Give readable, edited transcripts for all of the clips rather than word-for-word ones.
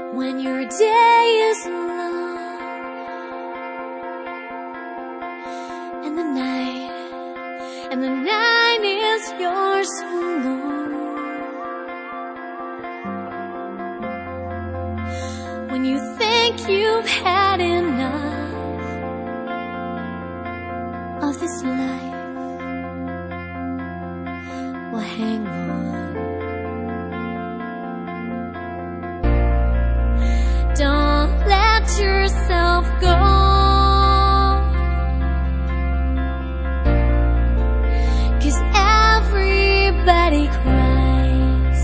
when your day is long and the night is yours alone. When you think you've had enough of this life, well, hang on. Don't let yourself go, 'cause everybody cries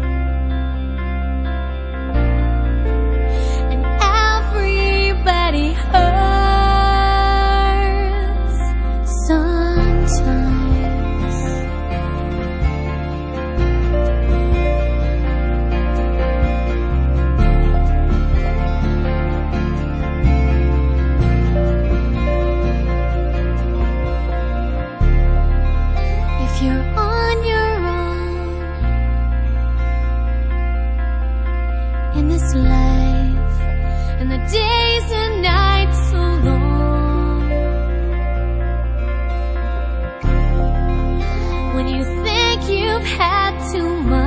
and everybody hurts sometimes. If you're on your own in this life, and the days and nights so long, when you think you've had too much,